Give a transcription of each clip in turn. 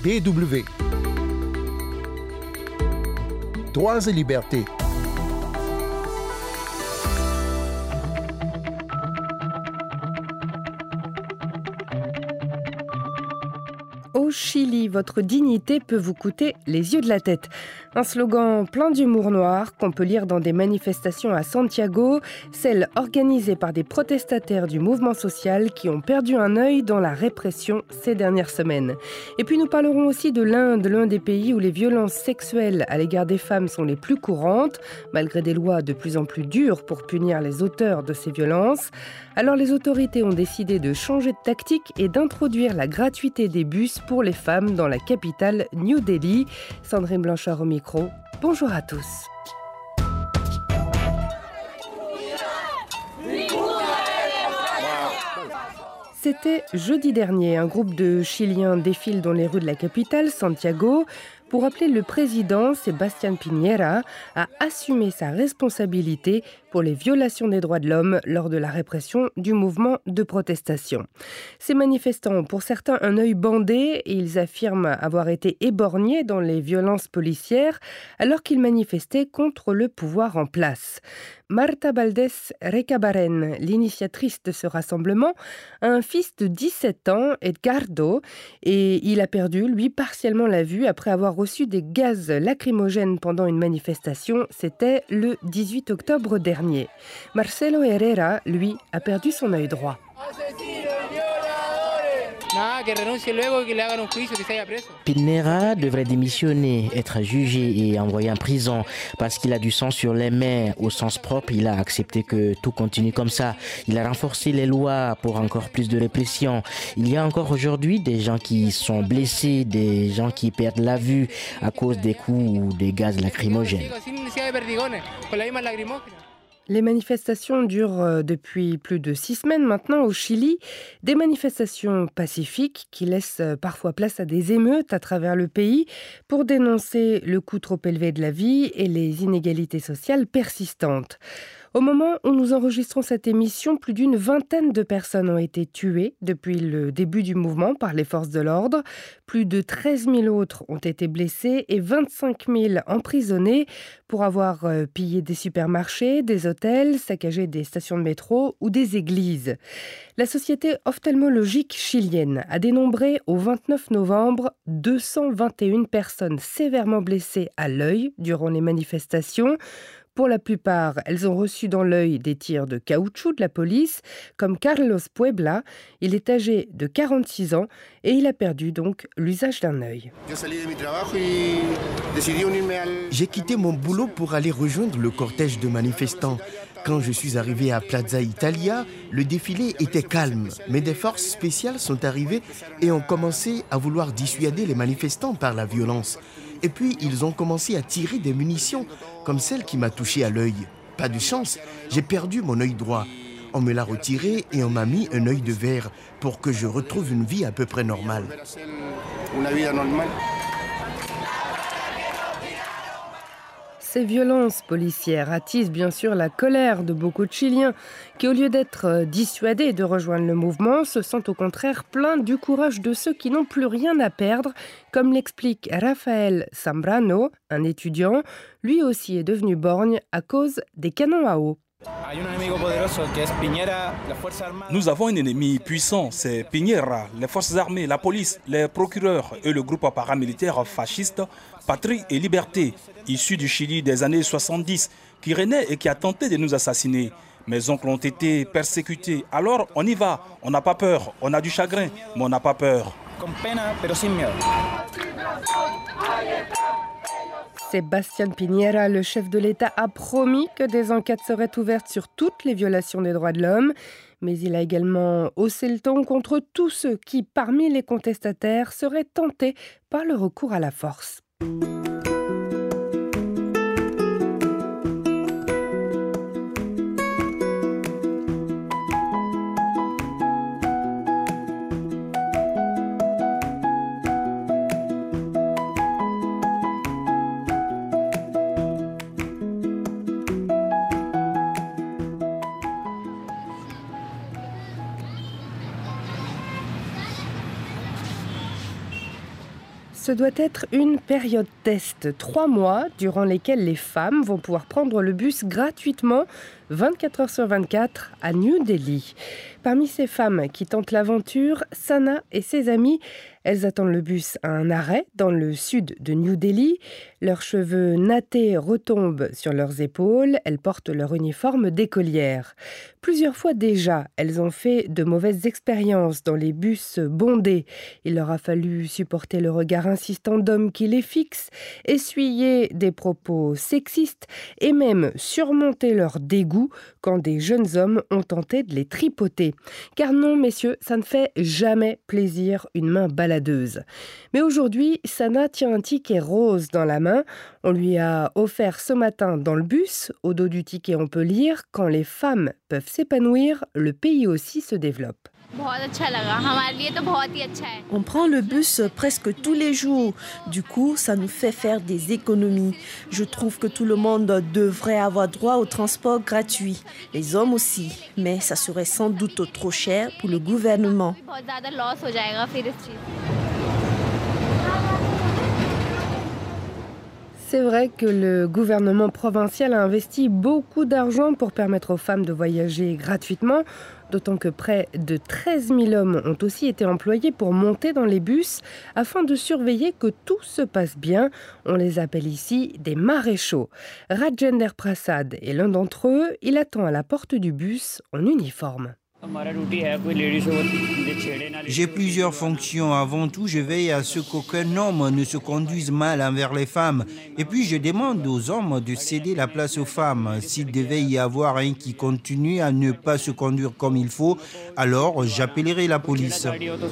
PW. Droits et libertés. Au Chili, votre dignité peut vous coûter les yeux de la tête. Un slogan plein d'humour noir qu'on peut lire dans des manifestations à Santiago, celles organisées par des protestataires du mouvement social qui ont perdu un œil dans la répression ces dernières semaines. Et puis nous parlerons aussi de l'Inde, l'un des pays où les violences sexuelles à l'égard des femmes sont les plus courantes, malgré des lois de plus en plus dures pour punir les auteurs de ces violences. Alors les autorités ont décidé de changer de tactique et d'introduire la gratuité des bus pour les femmes dans la capitale New Delhi. Sandrine Blanchard au micro. Bonjour à tous. C'était jeudi dernier. Un groupe de Chiliens défile dans les rues de la capitale, Santiago, pour appeler le président Sebastián Piñera à assumer sa responsabilité pour les violations des droits de l'homme lors de la répression du mouvement de protestation. Ces manifestants ont pour certains un œil bandé et ils affirment avoir été éborgnés dans les violences policières alors qu'ils manifestaient contre le pouvoir en place. Marta Valdés Recabarren, l'initiatrice de ce rassemblement, a un fils de 17 ans, Edgardo, et il a perdu, lui, partiellement la vue après avoir reçu des gaz lacrymogènes pendant une manifestation. C'était le 18 octobre dernier. Marcelo Herrera, lui, a perdu son œil droit. Piñera devrait démissionner, être jugé et envoyé en prison parce qu'il a du sang sur les mains. Au sens propre, il a accepté que tout continue comme ça. Il a renforcé les lois pour encore plus de répression. Il y a encore aujourd'hui des gens qui sont blessés, des gens qui perdent la vue à cause des coups ou des gaz lacrymogènes. Les manifestations durent depuis plus de 6 semaines maintenant au Chili. Des manifestations pacifiques qui laissent parfois place à des émeutes à travers le pays pour dénoncer le coût trop élevé de la vie et les inégalités sociales persistantes. Au moment où nous enregistrons cette émission, plus d'une vingtaine de personnes ont été tuées depuis le début du mouvement par les forces de l'ordre. Plus de 13 000 autres ont été blessés et 25 000 emprisonnés pour avoir pillé des supermarchés, des hôtels, saccagé des stations de métro ou des églises. La Société ophtalmologique chilienne a dénombré au 29 novembre 221 personnes sévèrement blessées à l'œil durant les manifestations. Pour la plupart, elles ont reçu dans l'œil des tirs de caoutchouc de la police, comme Carlos Puebla. Il est âgé de 46 ans et il a perdu donc l'usage d'un œil. J'ai quitté mon boulot pour aller rejoindre le cortège de manifestants. Quand je suis arrivé à Plaza Italia, le défilé était calme, mais des forces spéciales sont arrivées et ont commencé à vouloir dissuader les manifestants par la violence. Et puis, ils ont commencé à tirer des munitions, comme celle qui m'a touché à l'œil. Pas de chance, j'ai perdu mon œil droit. On me l'a retiré et on m'a mis un œil de verre pour que je retrouve une vie à peu près normale. Ces violences policières attisent bien sûr la colère de beaucoup de Chiliens qui, au lieu d'être dissuadés de rejoindre le mouvement, se sentent au contraire pleins du courage de ceux qui n'ont plus rien à perdre, comme l'explique Rafael Zambrano, un étudiant. Lui aussi est devenu borgne à cause des canons à eau. Nous avons un ennemi puissant, c'est Piñera, les forces armées, la police, les procureurs et le groupe paramilitaire fasciste Patrie et Liberté, issu du Chili des années 70, qui renaît et qui a tenté de nous assassiner. Mes oncles ont été persécutés, alors on y va, on n'a pas peur, on a du chagrin, mais on n'a pas peur. Sebastián Piñera, le chef de l'État, a promis que des enquêtes seraient ouvertes sur toutes les violations des droits de l'homme. Mais il a également haussé le ton contre tous ceux qui, parmi les contestataires, seraient tentés par le recours à la force. Ce doit être une période test, 3 mois, durant lesquels les femmes vont pouvoir prendre le bus gratuitement, 24 heures sur 24, à New Delhi. Parmi ces femmes qui tentent l'aventure, Sana et ses amies, elles attendent le bus à un arrêt dans le sud de New Delhi. Leurs cheveux nattés retombent sur leurs épaules. Elles portent leur uniforme d'écolière. Plusieurs fois déjà, elles ont fait de mauvaises expériences dans les bus bondés. Il leur a fallu supporter le regard insistant d'hommes qui les fixent, essuyer des propos sexistes et même surmonter leur dégoût quand des jeunes hommes ont tenté de les tripoter. Car non, messieurs, ça ne fait jamais plaisir une main baladeuse. Mais aujourd'hui, Sana tient un ticket rose dans la main. On lui a offert ce matin dans le bus. Au dos du ticket, on peut lire « Quand les femmes peuvent s'épanouir, le pays aussi se développe ». On prend le bus presque tous les jours. Du coup, ça nous fait faire des économies. Je trouve que tout le monde devrait avoir droit au transport gratuit. Les hommes aussi. Mais ça serait sans doute trop cher pour le gouvernement. C'est vrai que le gouvernement provincial a investi beaucoup d'argent pour permettre aux femmes de voyager gratuitement, d'autant que près de 13 000 hommes ont aussi été employés pour monter dans les bus afin de surveiller que tout se passe bien. On les appelle ici des maréchaux. Rajender Prasad est l'un d'entre eux. Il attend à la porte du bus en uniforme. J'ai plusieurs fonctions. Avant tout, je veille à ce qu'aucun homme ne se conduise mal envers les femmes. Et puis, je demande aux hommes de céder la place aux femmes. S'il devait y avoir un qui continue à ne pas se conduire comme il faut, alors j'appellerai la police.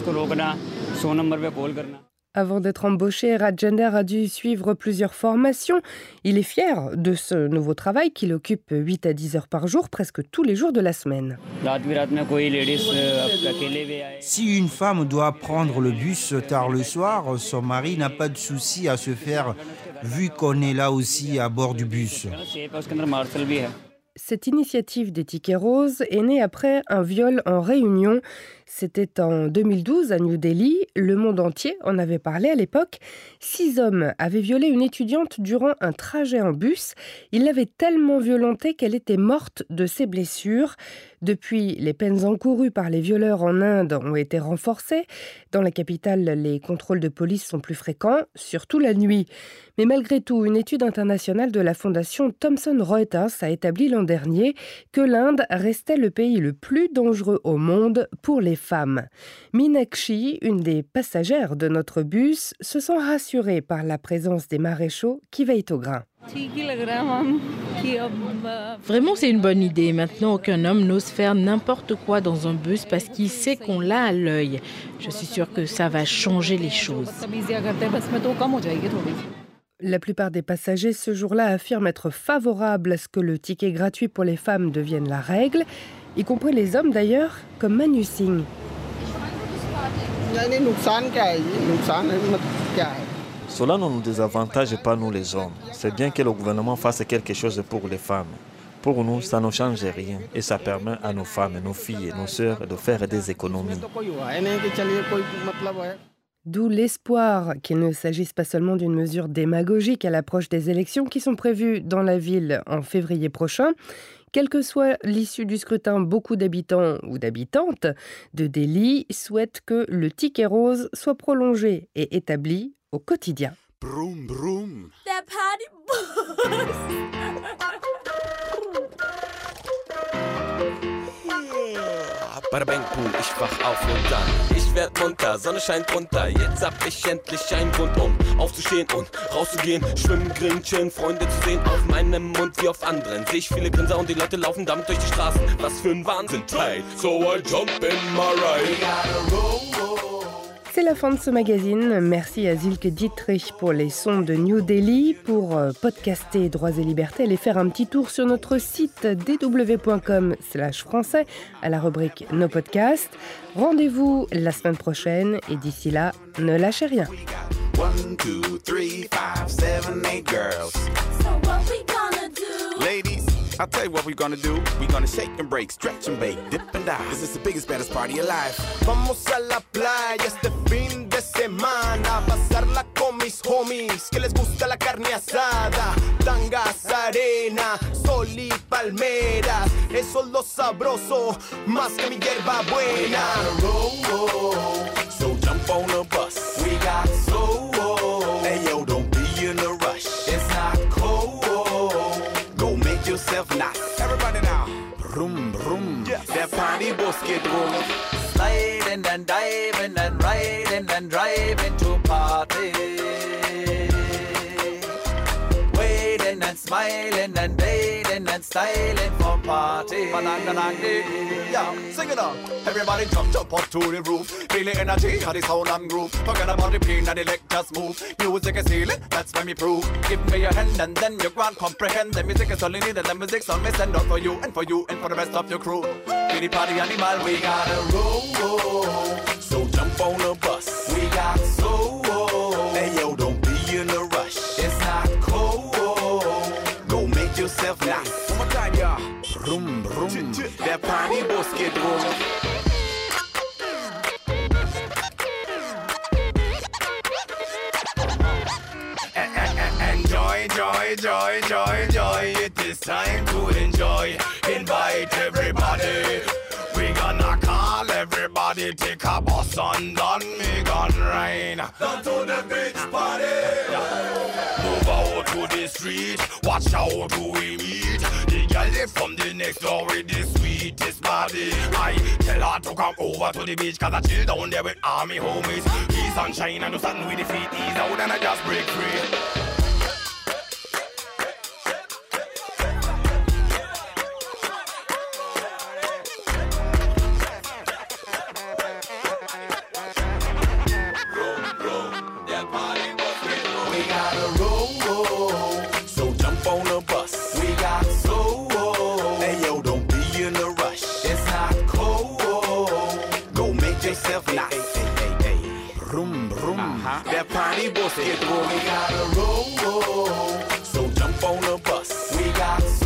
Avant d'être embauché, Rajender a dû suivre plusieurs formations. Il est fier de ce nouveau travail qu'il occupe 8 à 10 heures par jour, presque tous les jours de la semaine. Si une femme doit prendre le bus tard le soir, son mari n'a pas de souci à se faire, vu qu'on est là aussi à bord du bus. Cette initiative des tickets roses est née après un viol en Réunion. C'était en 2012 à New Delhi. Le monde entier en avait parlé à l'époque. 6 hommes avaient violé une étudiante durant un trajet en bus. Ils l'avaient tellement violentée qu'elle était morte de ses blessures. Depuis, les peines encourues par les violeurs en Inde ont été renforcées. Dans la capitale, les contrôles de police sont plus fréquents, surtout la nuit. Mais malgré tout, une étude internationale de la fondation Thomson Reuters a établi l'an dernier que l'Inde restait le pays le plus dangereux au monde pour les femmes. Meenakshi, une des passagères de notre bus, se sent rassurée par la présence des maréchaux qui veillent au grain. Vraiment, c'est une bonne idée. Maintenant, aucun homme n'ose faire n'importe quoi dans un bus parce qu'il sait qu'on l'a à l'œil. Je suis sûre que ça va changer les choses. La plupart des passagers ce jour-là affirment être favorables à ce que le ticket gratuit pour les femmes devienne la règle, y compris les hommes d'ailleurs, comme Manu Singh. Cela ne nous désavantage pas, nous les hommes. C'est bien que le gouvernement fasse quelque chose pour les femmes. Pour nous, ça ne change rien et ça permet à nos femmes, nos filles et nos sœurs de faire des économies. D'où l'espoir qu'il ne s'agisse pas seulement d'une mesure démagogique à l'approche des élections qui sont prévues dans la ville en février prochain. Quelle que soit l'issue du scrutin, beaucoup d'habitants ou d'habitantes de Delhi souhaitent que le ticket rose soit prolongé et établi au quotidien. Broom, broom. Bada bang boom, ich wach auf und dann ich werd munter, Sonne scheint runter. Jetzt hab ich endlich einen Grund, aufzustehen und rauszugehen. Schwimmen, grillen, chillen, Freunde zu sehen. Auf meinem Mund wie auf anderen. Seh ich viele Grinser und die Leute laufen damit durch die Straßen. Was für ein Wahnsinn, hey, so I jump in my ride. C'est la fin de ce magazine. Merci à Silke Dietrich pour les sons de New Delhi. Pour podcaster Droits et Libertés, allez faire un petit tour sur notre site dw.com/français à la rubrique Nos podcasts. Rendez-vous la semaine prochaine et d'ici là, ne lâchez rien. 1, 2, 3, 5, 7, 8 girls. So what we gonna do? Ladies, I'll tell you what we're gonna do. We're gonna shake and break, stretch and bake, dip and dive. This is the biggest, baddest party alive. Vamos a la playa este fin de semana, pasarla con posada, tangas, arena, sol y palmeras. Eso es lo sabroso, más que mi hierba buena. We gotta roll, so jump on the bus. We got soul. Hey yo, don't be in a rush. It's not cold. Go make yourself nice. Everybody now. Brum, brum. Yes. Der Partybus geht rum. Sliding and diving and riding and driving to party. Waiting and smiling and dating and styling for party. Yeah, sing it on. Everybody jump up to the roof. Feel the energy, how the sound and groove. Forget about the pain and the leg just move. Music is healing, that's when we prove. Give me your hand and then you can't comprehend. The music is only needed, the music's only send out for you and for you and for the rest of your crew. Be the party animal, we gotta roll. So jump on the bus. We got soul. Hey yo, don't be in a rush. It's not cold. Go make yourself nice. One more time, y'all. Brum, brum. Der Partybus geht rum. Enjoy, joy, joy, joy, joy. It is time to enjoy. Invite everybody. We gonna call everybody. Take a bus and done me gun rain. Down to the beach party. Move out to the street. Watch out who we meet. The girl from the next door with the sweetest body. I tell her to come over to the beach, cause I chill down there with army homies. Peace, sunshine and do something with the feet. Ease out and I just break free. Der Partybus geht rum. We gotta roll, so jump on the bus. We got